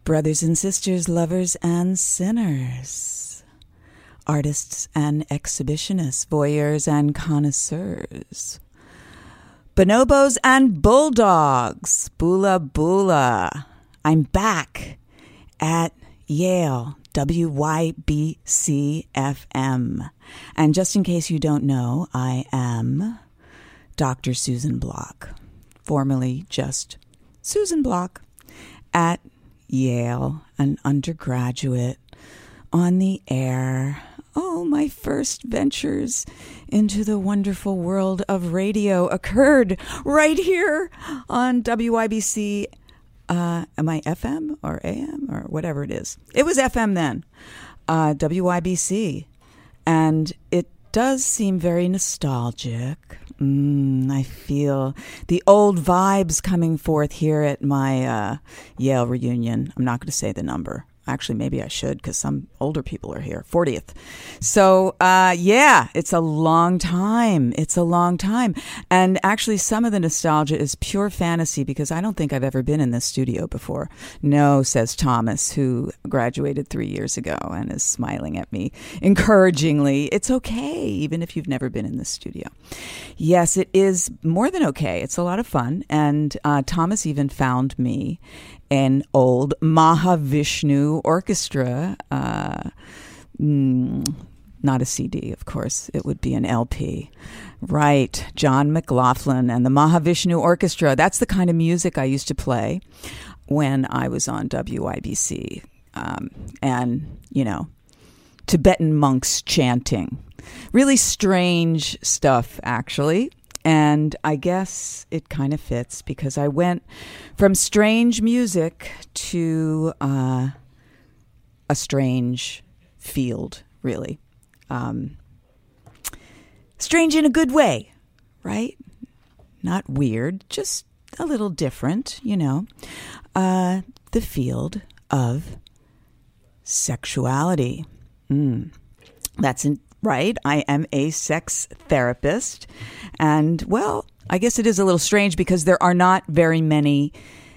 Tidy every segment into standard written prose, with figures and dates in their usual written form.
Brothers and sisters, lovers and sinners, artists and exhibitionists, voyeurs and connoisseurs, bonobos and bulldogs, bula bula. I'm back at Yale, WYBC FM. And just in case you don't know, I am Dr. Susan Block, formerly just Susan Block, at Yale, an undergraduate on the air. Oh, my first ventures into the wonderful world of radio occurred right here on WYBC. Am I FM or AM or whatever it is? It was FM then, WYBC. And it does seem very nostalgic. I feel the old vibes coming forth here at my Yale reunion. I'm not going to say the number. Actually, maybe I should, because some older people are here. 40th. So, yeah, it's a long time. It's a long time. And actually, some of the nostalgia is pure fantasy, because I don't think I've ever been in this studio before. No, says Thomas, who graduated 3 years ago and is smiling at me encouragingly. It's okay, even if you've never been in this studio. Yes, it is more than okay. It's a lot of fun. And Thomas even found me an old Mahavishnu orchestra, not a CD, of course. It would be an LP. Right, John McLaughlin and the Mahavishnu Orchestra. That's the kind of music I used to play when I was on WIBC. And, you know, Tibetan monks chanting. Really strange stuff, actually. And I guess it kind of fits, because I went from strange music to a strange field, really. Strange in a good way, right? Not weird, just a little different, you know. The field of sexuality. That's right. I am a sex therapist. And, well, I guess it is a little strange, because there are not very many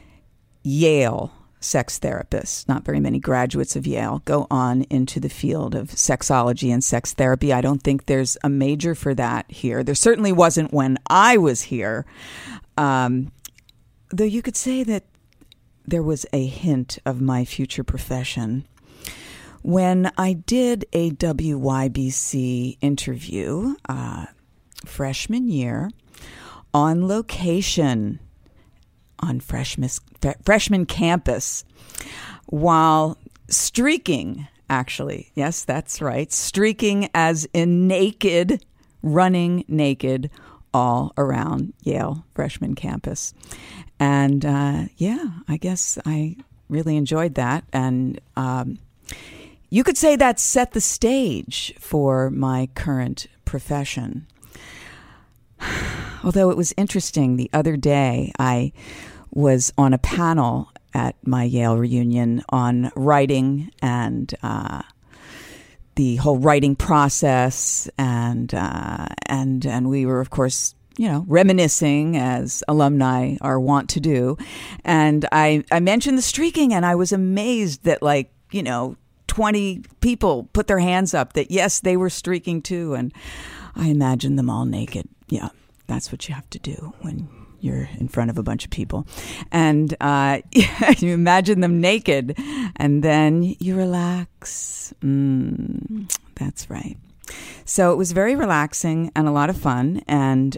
Yale sex therapists. Not very many graduates of Yale go on into the field of sexology and sex therapy. I don't think there's a major for that here. There certainly wasn't when I was here. Though you could say that there was a hint of my future profession when I did a WYBC interview, freshman year, on location on freshman campus, while streaking, actually. Yes, that's right. Streaking as in naked, running naked all around Yale freshman campus. And yeah, I guess I really enjoyed that. And you could say that set the stage for my current profession. Although it was interesting, the other day I was on a panel at my Yale reunion on writing and the whole writing process, and we were, of course, you know, reminiscing as alumni are wont to do. And I mentioned the streaking, and I was amazed that, like, you know, 20 people put their hands up that, yes, they were streaking too. And I imagined them all naked. Yeah, that's what you have to do when you're in front of a bunch of people. And you imagine them naked, and then you relax. That's right. So it was very relaxing and a lot of fun. And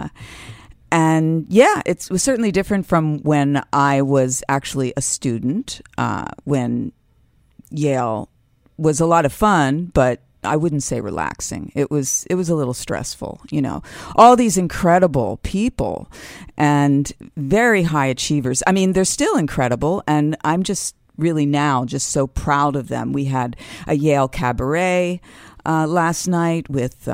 yeah, it was certainly different from when I was actually a student, when Yale was a lot of fun, but I wouldn't say relaxing. It was a little stressful, you know. All these incredible people and very high achievers. I mean, they're still incredible, and I'm just really now just so proud of them. We had a Yale cabaret last night with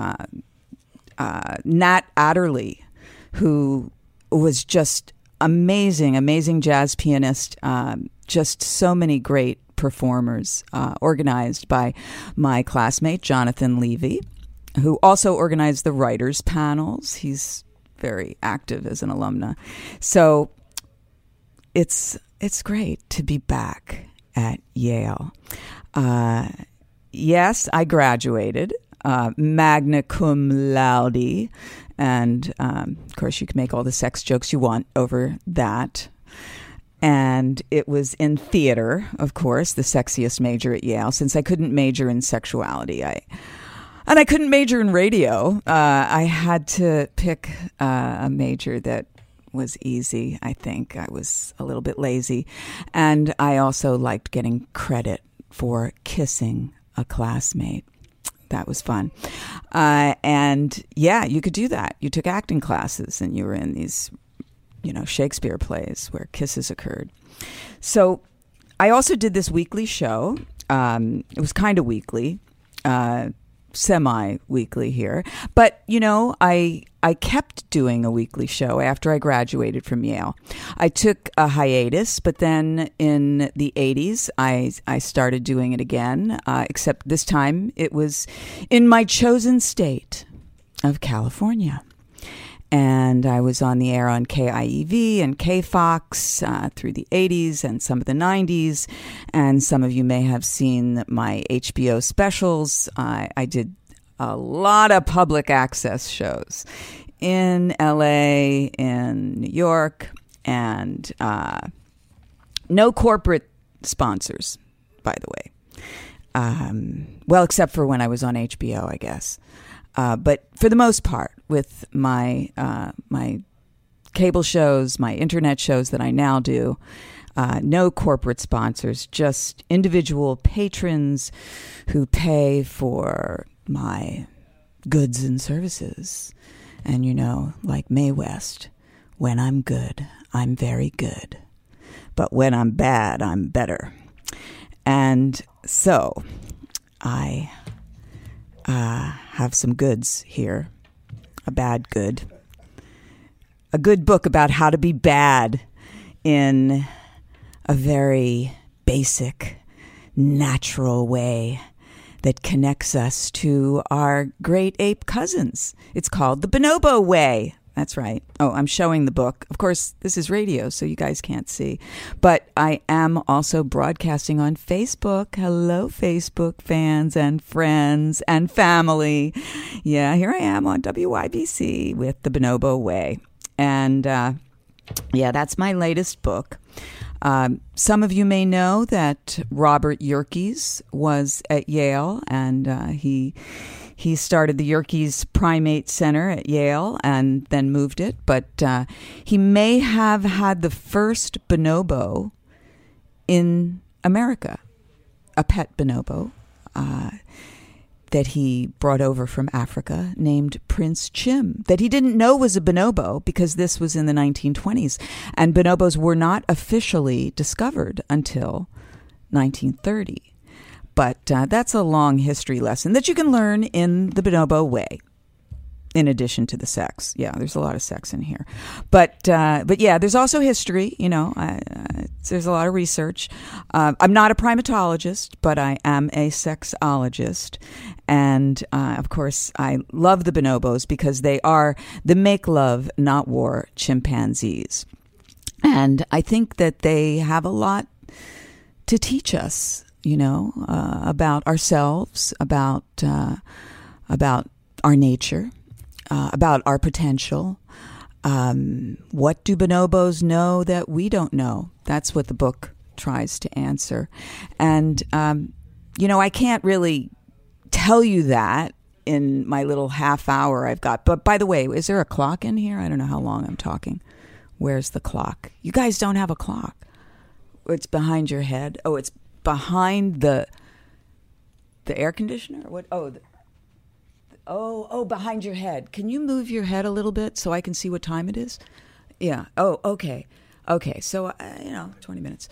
Nat Adderley, who was just amazing jazz pianist. Just so many great performers, organized by my classmate, Jonathan Levy, who also organized the writers' panels. He's very active as an alumna. So it's great to be back at Yale. Yes, I graduated magna cum laude. And, of course, you can make all the sex jokes you want over that. And it was in theater, of course, the sexiest major at Yale, since I couldn't major in sexuality. And I couldn't major in radio. I had to pick a major that was easy, I think. I was a little bit lazy. And I also liked getting credit for kissing a classmate. That was fun. And yeah, you could do that. You took acting classes and you were in these, Shakespeare plays where kisses occurred. So I also did this weekly show. It was kind of weekly, semi-weekly here. But, I kept doing a weekly show after I graduated from Yale. I took a hiatus, but then in the 80s, I started doing it again, except this time it was in my chosen state of California. And I was on the air on KIEV and KFOX through the 80s and some of the 90s. And some of you may have seen my HBO specials. I did a lot of public access shows in LA, in New York, and no corporate sponsors, by the way. Well, except for when I was on HBO, I guess. But for the most part, with my my cable shows, my internet shows that I now do, no corporate sponsors, just individual patrons who pay for my goods and services. And like Mae West, when I'm good, I'm very good. But when I'm bad, I'm better. And so I have some goods here. A bad good. A good book about how to be bad in a very basic, natural way that connects us to our great ape cousins. It's called The Bonobo Way. That's right. Oh, I'm showing the book. Of course, this is radio, so you guys can't see. But I am also broadcasting on Facebook. Hello, Facebook fans and friends and family. Yeah, here I am on WYBC with The Bonobo Way. And yeah, that's my latest book. Some of you may know that Robert Yerkes was at Yale, and he started the Yerkes Primate Center at Yale and then moved it. But he may have had the first bonobo in America, a pet bonobo that he brought over from Africa named Prince Chim, that he didn't know was a bonobo because this was in the 1920s. And bonobos were not officially discovered until 1930. But that's a long history lesson that you can learn in The Bonobo Way, in addition to the sex. Yeah, there's a lot of sex in here. But yeah, there's also history, there's a lot of research. I'm not a primatologist, but I am a sexologist. And, of course, I love the bonobos because they are the make love, not war chimpanzees. And I think that they have a lot to teach us, about ourselves, about our nature, about our potential. What do bonobos know that we don't know? That's what the book tries to answer. And, I can't really tell you that in my little half hour I've got. But by the way, is there a clock in here? I don't know how long I'm talking. Where's the clock? You guys don't have a clock. It's behind your head. Oh, it's behind the air conditioner? What? Oh, behind your head. Can you move your head a little bit so I can see what time it is? Yeah. Oh, okay. Okay. So, 20 minutes.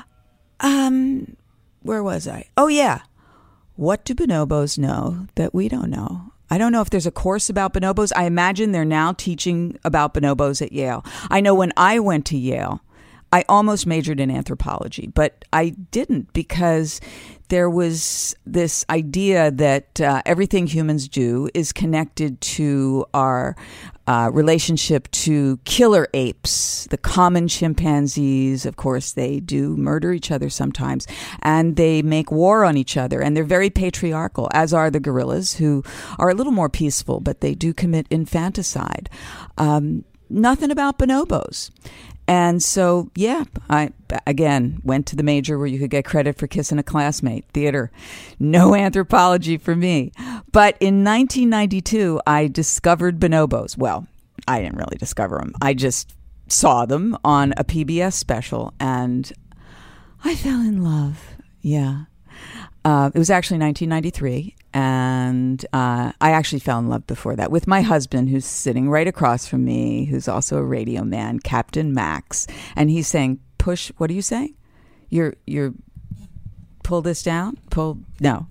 Where was I? Oh, yeah. What do bonobos know that we don't know? I don't know if there's a course about bonobos. I imagine they're now teaching about bonobos at Yale. I know when I went to Yale, I almost majored in anthropology, but I didn't because there was this idea that everything humans do is connected to our relationship to killer apes, the common chimpanzees. Of course, they do murder each other sometimes, and they make war on each other, and they're very patriarchal, as are the gorillas, who are a little more peaceful, but they do commit infanticide. Nothing about bonobos. And so, yeah, I, again, went to the major where you could get credit for kissing a classmate, theater. No anthropology for me. But in 1992, I discovered bonobos. Well, I didn't really discover them. I just saw them on a PBS special, and I fell in love. Yeah. It was actually 1993, and I actually fell in love before that with my husband, who's sitting right across from me, who's also a radio man, Captain Max, and he's saying, "Push." What are you saying? You're pull this down. No.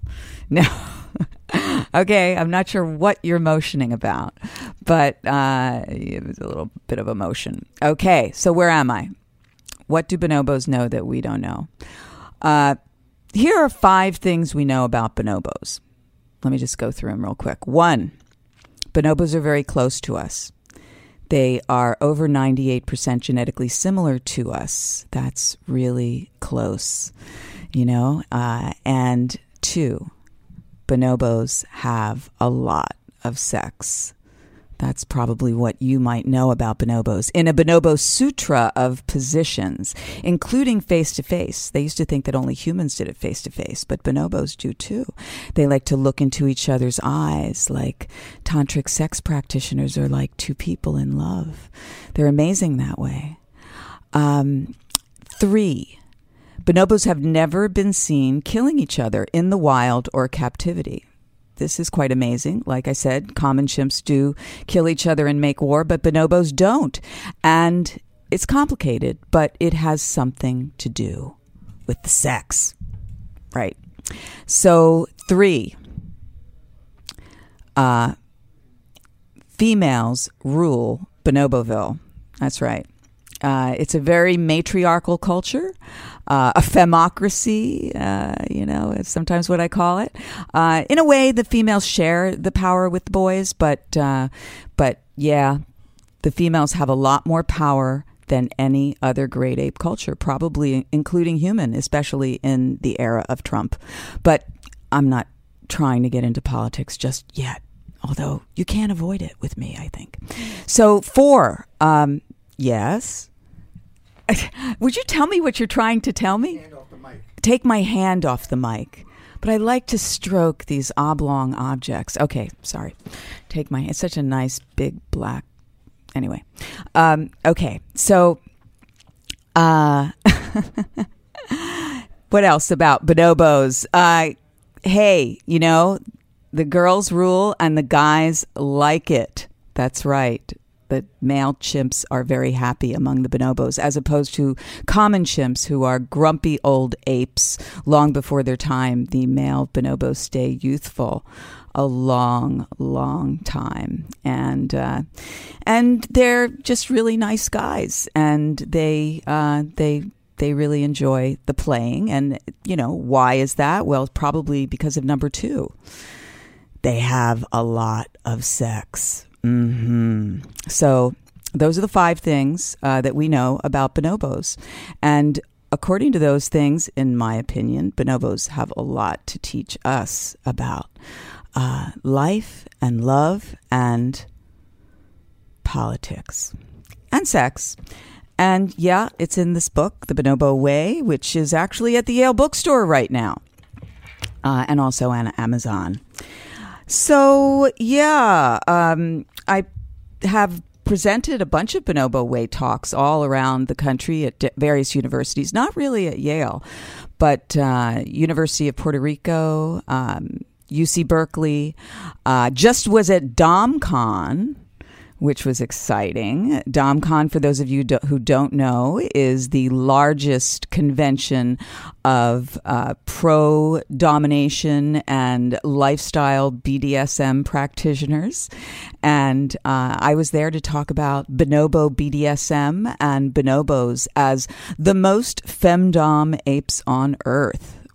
Okay, I'm not sure what you're motioning about, but it was a little bit of emotion. Okay, so where am I? What do bonobos know that we don't know? Here are 5 things we know about bonobos. Let me just go through them real quick. 1, bonobos are very close to us. They are over 98% genetically similar to us. That's really close, you know. And 2, bonobos have a lot of sex. That's probably what you might know about bonobos. In a bonobo sutra of positions, including face-to-face. They used to think that only humans did it face-to-face, but bonobos do too. They like to look into each other's eyes, like tantric sex practitioners are like two people in love. They're amazing that way. 3, bonobos have never been seen killing each other in the wild or captivity. This is quite amazing. Like I said, common chimps do kill each other and make war, but bonobos don't. And it's complicated, but it has something to do with the sex. Right. So 3, females rule Bonoboville. That's right. It's a very matriarchal culture, a femocracy, is sometimes what I call it. In a way, the females share the power with the boys, but yeah, the females have a lot more power than any other great ape culture, probably including human, especially in the era of Trump. But I'm not trying to get into politics just yet, although you can't avoid it with me, I think. So 4, yes. Would you tell me what you're trying to tell me? Hand off the mic. Take my hand off the mic. But I like to stroke these oblong objects. Okay, sorry. It's such a nice big black. Anyway. Okay, so what else about bonobos? Hey, the girls rule and the guys like it. That's right. The male chimps are very happy among the bonobos, as opposed to common chimps who are grumpy old apes long before their time. The male bonobos stay youthful a long, long time. And they're just really nice guys. And they really enjoy the playing. And, why is that? Well, probably because of number 2. They have a lot of sex. So those are the 5 things that we know about bonobos. And according to those things, in my opinion, bonobos have a lot to teach us about life and love and politics and sex. And yeah, it's in this book, The Bonobo Way, which is actually at the Yale Bookstore right now, and also on Amazon. So, yeah, I have presented a bunch of Bonobo Way talks all around the country at various universities, not really at Yale, but University of Puerto Rico, UC Berkeley, just was at DomCon, which was exciting. DomCon, for those of you who don't know, is the largest convention of pro-domination and lifestyle BDSM practitioners. And I was there to talk about bonobo BDSM and bonobos as the most femdom apes on Earth.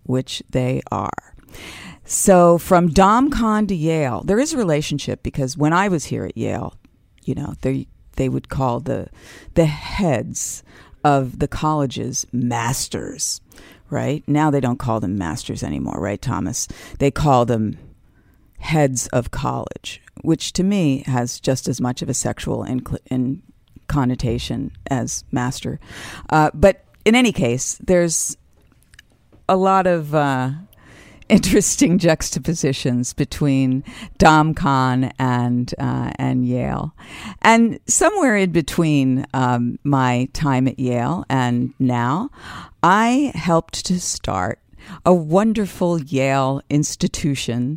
which they are. So from DomCon to Yale, there is a relationship, because when I was here at Yale, they would call the heads of the colleges masters, right? Now they don't call them masters anymore, right, Thomas? They call them heads of college, which to me has just as much of a sexual connotation as master. But in any case, there's a lot of interesting juxtapositions between DomCon and Yale. And somewhere in between my time at Yale and now, I helped to start a wonderful Yale institution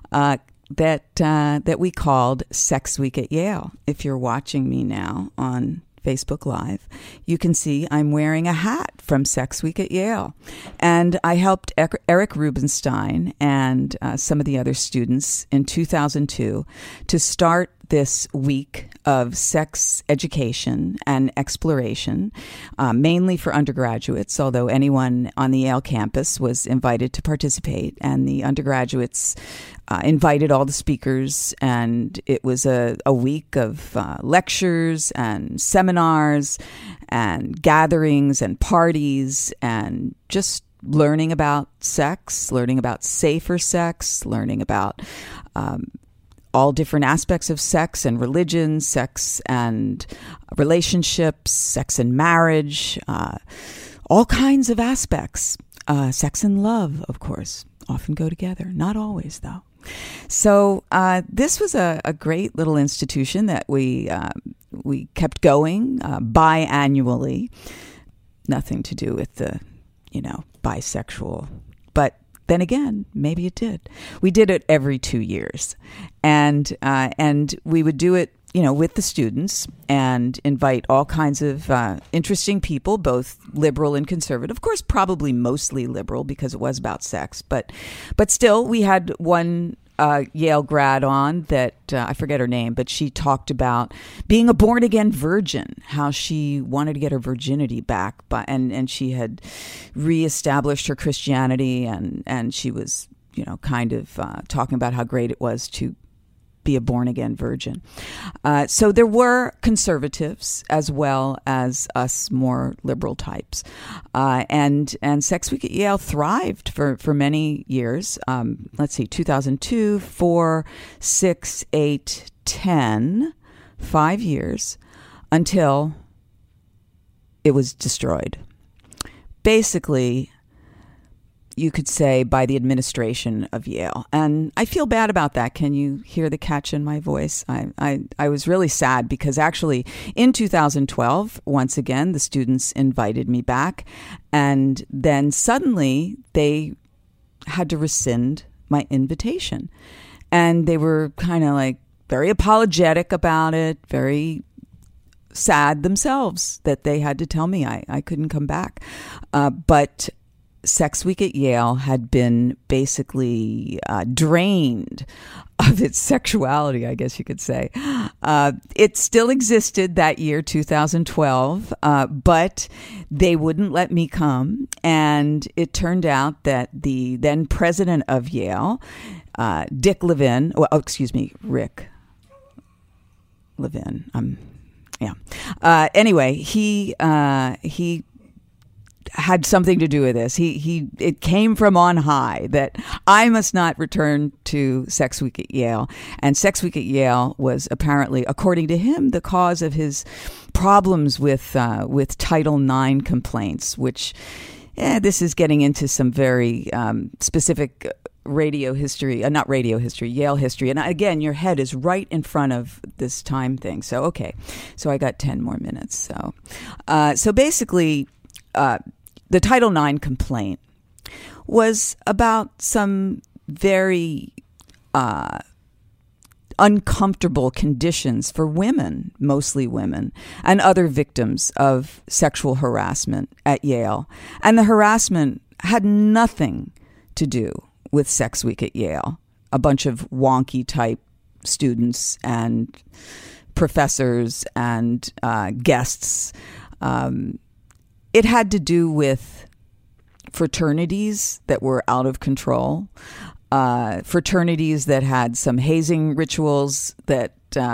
that we called Sex Week at Yale. If you're watching me now on Facebook Live, you can see I'm wearing a hat from Sex Week at Yale. And I helped Eric Rubenstein and some of the other students in 2002 to start this week of sex education and exploration, mainly for undergraduates, although anyone on the Yale campus was invited to participate. And the undergraduates invited all the speakers, and it was a week of lectures and seminars and gatherings and parties and just learning about sex, learning about safer sex, learning about all different aspects of sex and religion, sex and relationships, sex and marriage, all kinds of aspects. Sex and love, of course, often go together. Not always, though. So this was a great little institution that we kept going biannually. Nothing to do with the, bisexual, but then again, maybe it did. We did it every 2 years, and we would do it, with the students and invite all kinds of interesting people, both liberal and conservative. Of course, probably mostly liberal because it was about sex, but still, we had one Yale grad on that I forget her name, but she talked about being a born again virgin, how she wanted to get her virginity back, and she had reestablished her Christianity, and she was kind of talking about how great it was to be a born again virgin. So there were conservatives as well as us more liberal types, and Sex Week at Yale thrived for many years. Let's see, 2002, 4, 6, 8, 10, 5 years until it was destroyed. Basically, you could say, by the administration of Yale. And I feel bad about that. Can you hear the catch in my voice? I was really sad because actually in 2012, once again, the students invited me back. And then suddenly they had to rescind my invitation. And they were kind of like very apologetic about it, very sad themselves that they had to tell me I couldn't come back. But Sex Week at Yale had been basically drained of its sexuality, I guess you could say. It still existed that year, 2012, but they wouldn't let me come. And it turned out that the then president of Yale, Rick Levin, anyway, he had something to do with this. It came from on high that I must not return to Sex Week at Yale. And Sex Week at Yale was apparently, according to him, the cause of his problems with Title IX complaints, which this is getting into some very specific Yale history. And again, your head is right in front of this time thing. So, okay. So I got 10 more minutes. So basically, the Title IX complaint was about some very uncomfortable conditions for women, mostly women, and other victims of sexual harassment at Yale. And the harassment had nothing to do with Sex Week at Yale. A bunch of wonky type students and professors and guests. It had to do with fraternities that were out of control, fraternities that had some hazing rituals that,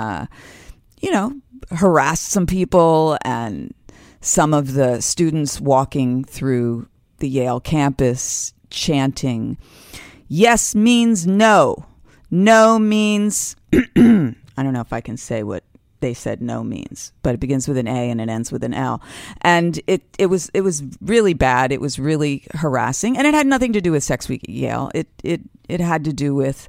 harassed some people, and some of the students walking through the Yale campus chanting, "Yes means no. No means," I don't know if I can say what they said no means, but it begins with an A and it ends with an L. And it was really bad. It was really harassing, and it had nothing to do with Sex Week at Yale. It had to do with,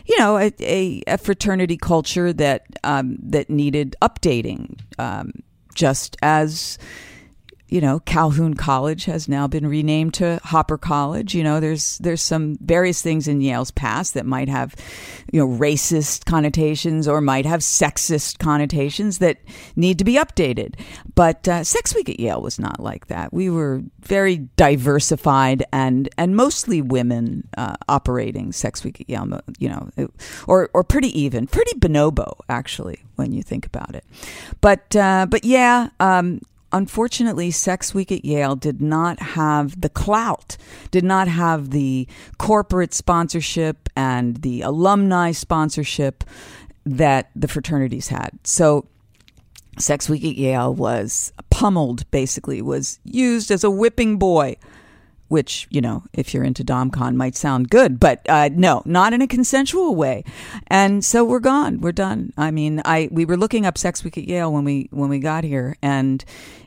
a fraternity culture that needed updating, just as, Calhoun College has now been renamed to Hopper College. There's some various things in Yale's past that might have, racist connotations or might have sexist connotations that need to be updated. But Sex Week at Yale was not like that. We were very diversified and mostly women operating Sex Week at Yale, or pretty even, pretty bonobo, actually, when you think about it. But yeah, unfortunately, Sex Week at Yale did not have the clout, did not have the corporate sponsorship and the alumni sponsorship that the fraternities had. So Sex Week at Yale was pummeled, basically, was used as a whipping boy, which, if you're into DomCon might sound good, but no, not in a consensual way. And so we're gone. We're done. I mean, we were looking up Sex Week at Yale when we got here, and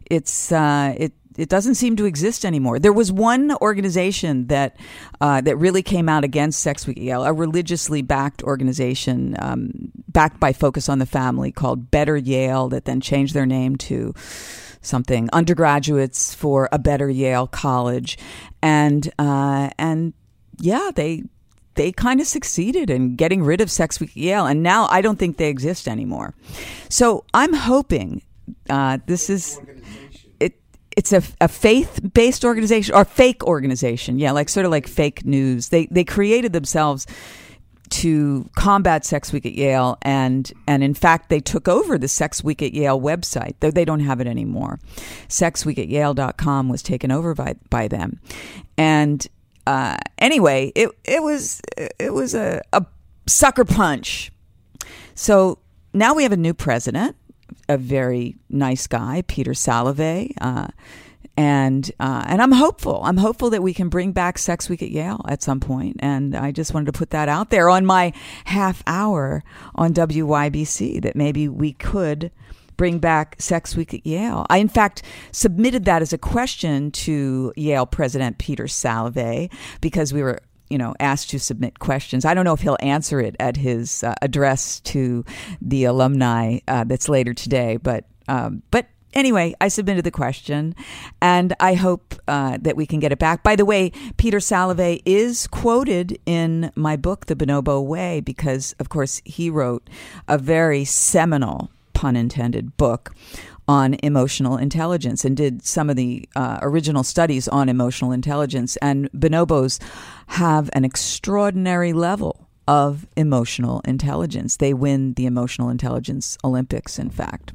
it doesn't seem to exist anymore. There was one organization that really came out against Sex Week at Yale, a religiously backed organization backed by Focus on the Family called Better Yale, that then changed their name to something, Undergraduates for a Better Yale College. And yeah, they kind of succeeded in getting rid of Sex Week at Yale, and now I don't think they exist anymore. So I'm hoping this is it's a faith-based organization, or fake organization, yeah, sort of like fake news. They created themselves to combat Sex Week at Yale, and in fact, they took over the Sex Week at Yale website, though they don't have it anymore. SexWeekAtYale.com was taken over by them, and anyway, it was a sucker punch. So now we have a new president, a very nice guy, Peter Salovey, and I'm hopeful. I'm hopeful that we can bring back Sex Week at Yale at some point. And I just wanted to put that out there on my half hour on WYBC, that maybe we could bring back Sex Week at Yale. I, in fact, submitted that as a question to Yale President Peter Salovey, because we were asked to submit questions. I don't know if he'll answer it at his address to the alumni that's later today, but anyway, I submitted the question, and I hope that we can get it back. By the way, Peter Salovey is quoted in my book, The Bonobo Way, because, of course, he wrote a very seminal, pun intended, book on emotional intelligence, and did some of the original studies on emotional intelligence. And bonobos have an extraordinary level of emotional intelligence. They win the emotional intelligence Olympics, in fact.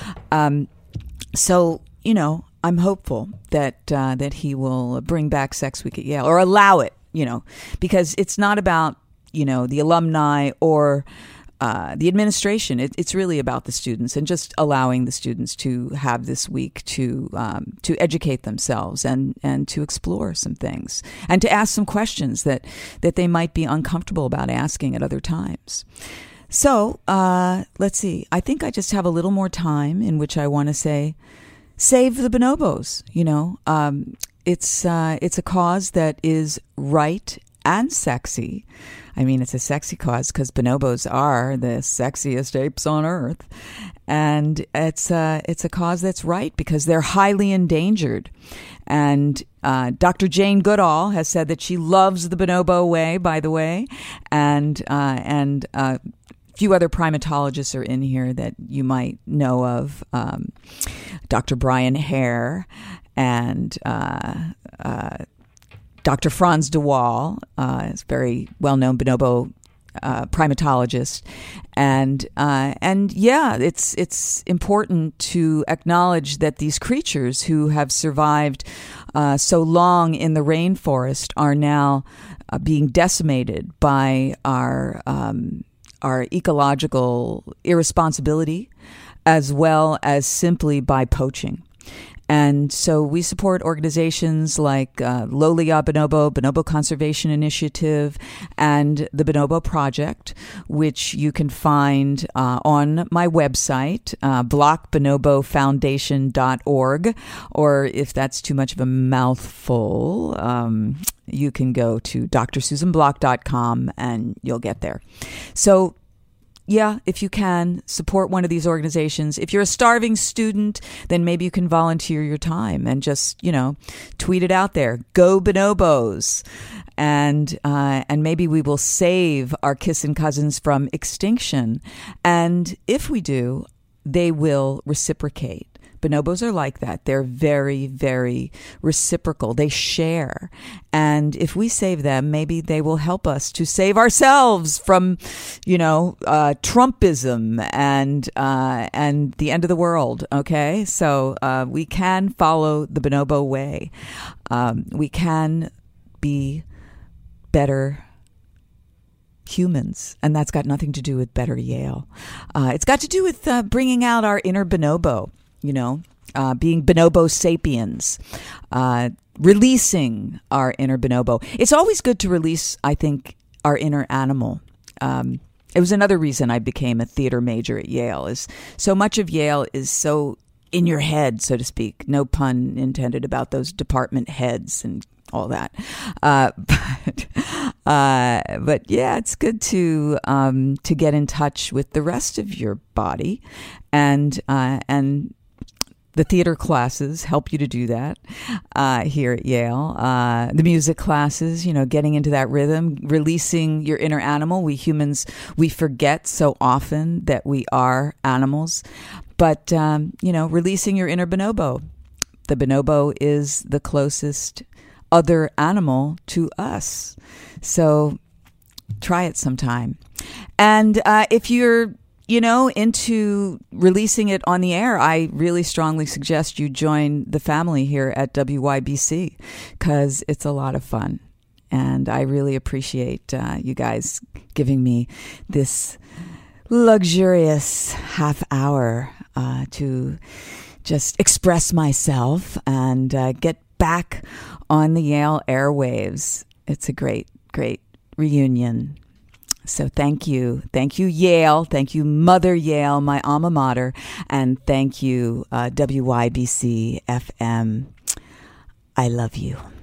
So, I'm hopeful that he will bring back Sex Week at Yale, or allow it, because it's not about, the alumni or the administration. It's really about the students, and just allowing the students to have this week to educate themselves and to explore some things, and to ask some questions that they might be uncomfortable about asking at other times. So let's see. I think I just have a little more time in which I want to say, save the bonobos. It's a cause that is right and sexy. I mean, it's a sexy cause because bonobos are the sexiest apes on earth. And it's a cause that's right because they're highly endangered. And Dr. Jane Goodall has said that she loves the bonobo way, by the way. And a few other primatologists are in here that you might know of. Dr. Brian Hare and Dr. Franz de Waal is a very well-known bonobo primatologist, and yeah, it's important to acknowledge that these creatures who have survived so long in the rainforest are now being decimated by our ecological irresponsibility, as well as simply by poaching. And so we support organizations like Lolia Bonobo, Bonobo Conservation Initiative, and the Bonobo Project, which you can find on my website, blockbonobofoundation.org, or if that's too much of a mouthful, you can go to drsusanblock.com and you'll get there. So yeah, if you can, support one of these organizations. If you're a starving student, then maybe you can volunteer your time and just, tweet it out there. Go Bonobos. And maybe we will save our kissin' cousins from extinction. And if we do, they will reciprocate. Bonobos are like that. They're very, very reciprocal. They share. And if we save them, maybe they will help us to save ourselves from, Trumpism and the end of the world. Okay. So, we can follow the bonobo way. We can be better humans, and that's got nothing to do with better Yale. It's got to do with bringing out our inner bonobo. Being bonobo sapiens, releasing our inner bonobo. It's always good to release, I think, our inner animal. It was another reason I became a theater major at Yale, is so much of Yale is so in your head, so to speak. No pun intended about those department heads and all that. But yeah, it's good to get in touch with the rest of your body, and the theater classes help you to do that here at Yale. The music classes, getting into that rhythm, releasing your inner animal. We humans, we forget so often that we are animals. But, releasing your inner bonobo. The bonobo is the closest other animal to us. So try it sometime. And if you're into releasing it on the air, I really strongly suggest you join the family here at WYBC, because it's a lot of fun. And I really appreciate you guys giving me this luxurious half hour to just express myself and get back on the Yale airwaves. It's a great, great reunion. So thank you. Thank you, Yale. Thank you, Mother Yale, my alma mater. And thank you, WYBC FM. I love you.